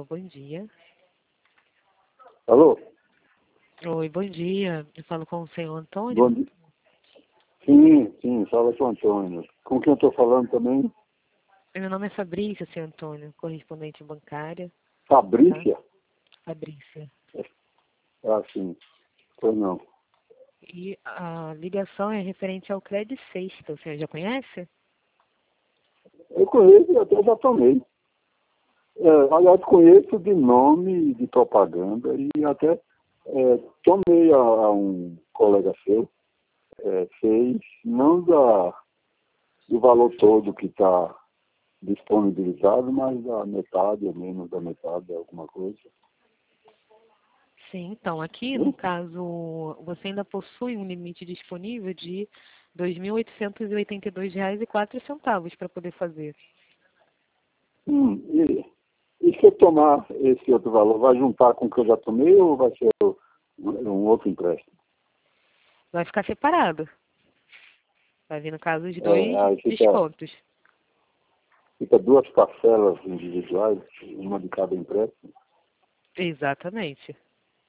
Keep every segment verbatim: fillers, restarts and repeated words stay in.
bom dia. Alô? Oi, bom dia. Eu falo com o senhor Antônio? Bom dia. Sim, sim, fala com o Antônio. Com quem eu estou falando também? Meu nome é Fabrícia, senhor Antônio, correspondente bancária. Fabrícia? Tá? Fabrícia. Ah, sim. Pois não. E a ligação é referente ao Credit Sexta. O senhor já conhece? Eu conheço e até já tomei. É, aliás, conheço de nome, de propaganda e até é, tomei a, a um colega seu, é, fez, não da, do valor todo que está disponibilizado, mas da metade ou menos da metade, alguma coisa. Sim, então, aqui no Hum? caso, você ainda possui um limite disponível de dois mil oitocentos e oitenta e dois reais e quatro centavos para poder fazer. Hum, e, e se eu tomar esse outro valor, vai juntar com o que eu já tomei ou vai ser um, um outro empréstimo? Vai ficar separado. Vai vir, no caso, os É, dois aí fica, descontos. fica duas parcelas individuais, uma de cada empréstimo. Exatamente.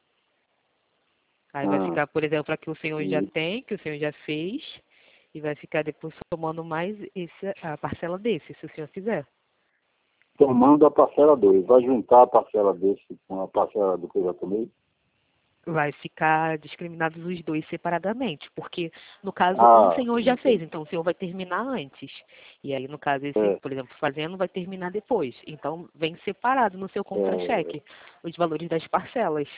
Aí vai Ah, ficar, por exemplo, a que o senhor já e tem, que o senhor já fez, e vai ficar depois somando mais esse, a parcela desse, se o senhor fizer. tomando a parcela dois, vai juntar a parcela desse com a parcela do que eu já tomei? Vai ficar discriminados os dois separadamente, porque, no caso, um o Ah, senhor já fez, entendi. então o senhor vai terminar antes. E aí, no caso, esse, É, por exemplo, fazendo, vai terminar depois. Então, vem separado no seu é, contra-cheque os valores das parcelas.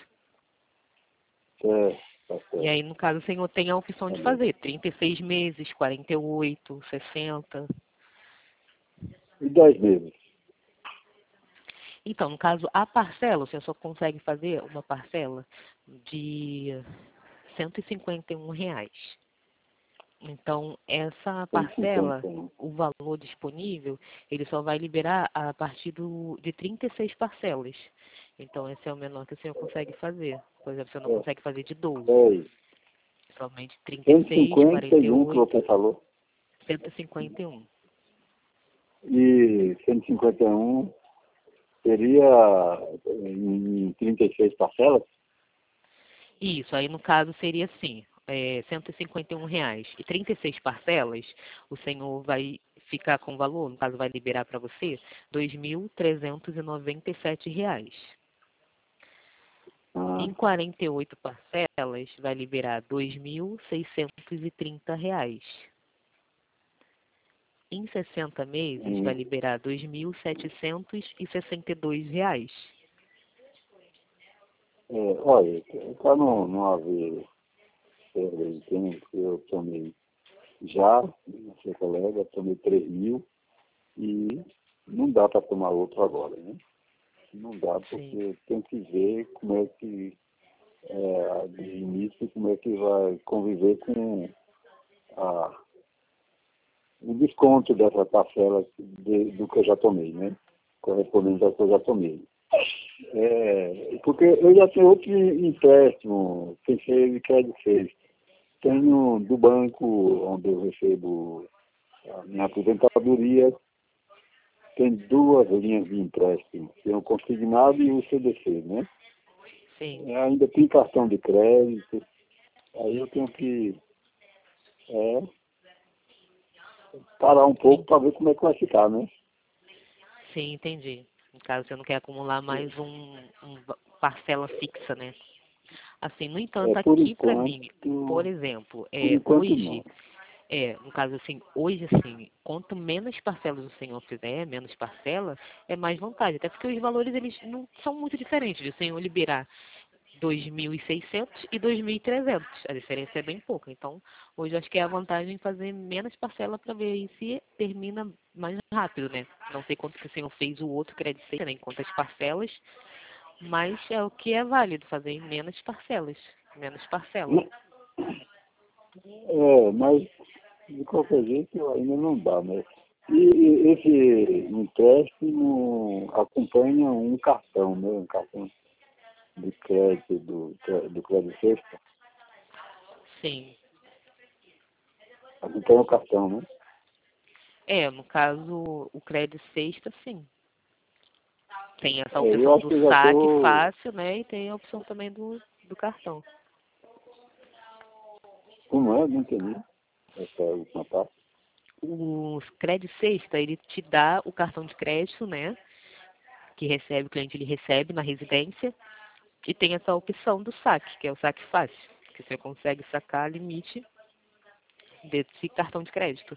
é, tá E certo. aí, no caso, o senhor tem a opção Tá de bem. fazer trinta e seis meses, quarenta e oito, sessenta. E dez meses? Então, no caso, a parcela, o senhor só consegue fazer uma parcela de cento e cinquenta e um reais. Então, essa cento e parcela, cinquenta e um. o valor disponível, ele só vai liberar a partir do, de trinta e seis parcelas. Então, esse é o menor que o senhor consegue fazer. Por exemplo, o senhor não É, consegue fazer de doze. é, Somente trinta e cento e seis, cinquenta quarenta e e um que você oito, falou. cento e cinquenta e um. E cento e cinquenta e um seria em trinta e seis parcelas? Isso, aí no caso seria assim, é, cento e cinquenta e um reais e trinta e seis parcelas, o senhor vai ficar com o valor, no caso vai liberar para você, dois mil trezentos e noventa e sete reais. Ah, Em quarenta e oito parcelas, vai liberar dois mil seiscentos e trinta reais. Em sessenta meses, vai hum, liberar dois mil setecentos e sessenta e dois reais. é, olha, para não, não haver perda de tempo, eu tomei já, seu colega, tomei três mil e não dá para tomar outro agora, né? Não dá Sim, porque tem que ver como é que, é, de início, como é que vai conviver com a, o desconto dessa parcela de, do que eu já tomei, né? Correspondente ao que eu já tomei. É, porque eu já tenho outro empréstimo, pensei de crédito fez. Tenho do banco onde eu recebo a minha aposentadoria, tem duas linhas de empréstimo. Tem o consignado e o C D C, né? sim, É, ainda tem cartão de crédito, aí eu tenho que é, parar um pouco sim, para ver como é que vai ficar, né? sim, entendi. No caso, você não quer acumular mais um, um parcela fixa, né? Assim, no É, entanto, por aqui para enquanto, mim, por exemplo, por é, enquanto hoje, não. é, no caso assim, hoje assim, quanto menos parcelas o senhor fizer, menos parcela, é mais vantagem. Até porque os valores, eles não são muito diferentes de o senhor liberar dois mil e seiscentos e dois mil e trezentos. A diferença é bem pouca. Então, hoje eu acho que é a vantagem fazer menos parcela para ver aí se termina mais rápido, né? Não sei quanto que o senhor fez o outro crédito, né, em quantas parcelas, mas é o que é válido, fazer em menos parcelas, menos parcela. É, mas de qualquer jeito ainda não dá, né? E, e esse empréstimo acompanha um cartão, né? Um cartão de crédito do, do crédito sexta. Sim. Acompanha o cartão, né? É, no caso, o crédito sexta, sim. Tem essa É, eu opção acho que eu do já saque tô... fácil, né? E tem a opção também do, do cartão. Como é? Não entendi essa última parte. O crédito sexta, ele te dá o cartão de crédito, né? Que recebe, o cliente ele recebe na residência. E tem essa opção do saque, que é o saque fácil. Que você consegue sacar limite desse cartão de crédito.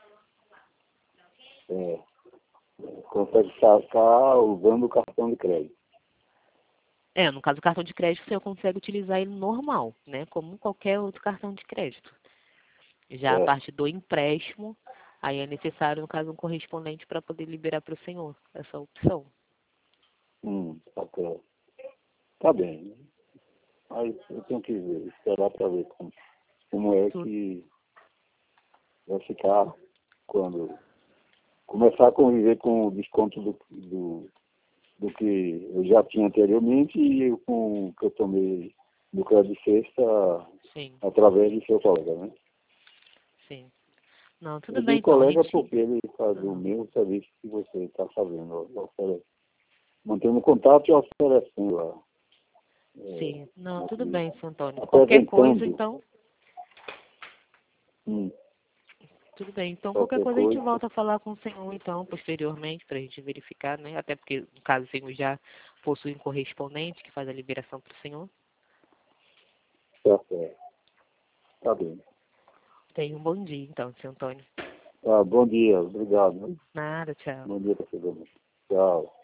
É, consegue sacar usando o cartão de crédito. É, no caso do cartão de crédito, você consegue utilizar ele normal, né? Como qualquer outro cartão de crédito. Já a É. parte do empréstimo, aí é necessário, no caso, um correspondente para poder liberar para o senhor essa opção. Hum, bacana. Tá bem. Mas eu tenho que ver, esperar para ver como, como é Tudo. que vai ficar quando começar a conviver com o desconto do, do, do que eu já tinha anteriormente e com o que eu tomei do crédito sexta Sim, através do seu colega, né? sim. Não, tudo Eu bem digo então, a colega gente... porque ele faz o Uhum. mesmo serviço que você está fazendo, oferece, mantendo contato e oferecendo lá. É, Sim, não, tudo assim, bem, seu Antônio. Qualquer coisa, apresentando então, hum, tudo bem. Então, qualquer qualquer coisa a gente coisa. volta a falar com o senhor, então, posteriormente, para a gente verificar, né? Até porque, no caso, o senhor já possui um correspondente que faz a liberação para o senhor. Tá certo. Tá bem. Tenha um bom dia, então, seu Antônio. Tá, bom dia, obrigado. Né? Nada, tchau. Bom dia para todo mundo. Tchau.